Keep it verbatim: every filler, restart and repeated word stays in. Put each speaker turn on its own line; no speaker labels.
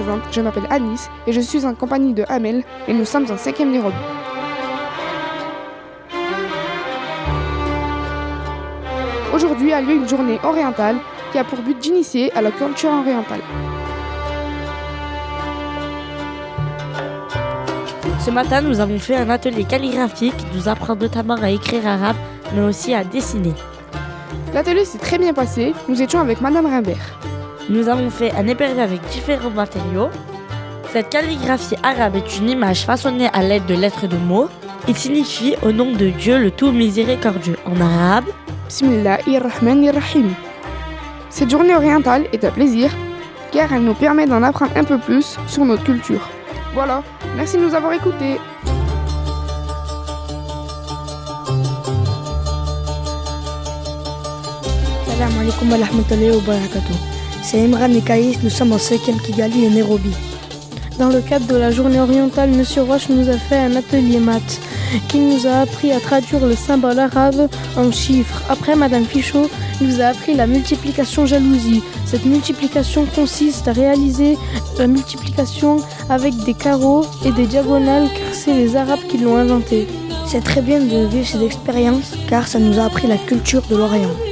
présente, je m'appelle Anis et je suis en compagnie de Amel et nous sommes en cinquième Nairobi. Aujourd'hui a lieu une journée orientale qui a pour but d'initier à la culture orientale.
Ce matin, nous avons fait un atelier calligraphique qui nous apprend notamment à écrire arabe, mais aussi à dessiner.
L'atelier s'est très bien passé, nous étions avec Madame Rimbert.
Nous avons fait un épervier avec différents matériaux. Cette calligraphie arabe est une image façonnée à l'aide de lettres de mots. Il signifie au nom de Dieu le tout miséricordieux en arabe.
Bismillahirrahmanirrahim. Cette journée orientale est un plaisir car elle nous permet d'en apprendre un peu plus sur notre culture. Voilà, merci de nous avoir écoutés.
Salam alaikum wa rahmatullahi wa barakatuh. C'est Imran et Kaïs, nous sommes en cinquième Kigali et Nairobi.
Dans le cadre de la journée orientale, Monsieur Roche nous a fait un atelier maths qui nous a appris à traduire le symbole arabe en chiffres. Après, Madame Fichot nous a appris la multiplication jalousie. Cette multiplication consiste à réaliser la multiplication avec des carreaux et des diagonales car c'est les Arabes qui l'ont inventée.
C'est très bien de vivre ces expériences car ça nous a appris la culture de l'Orient.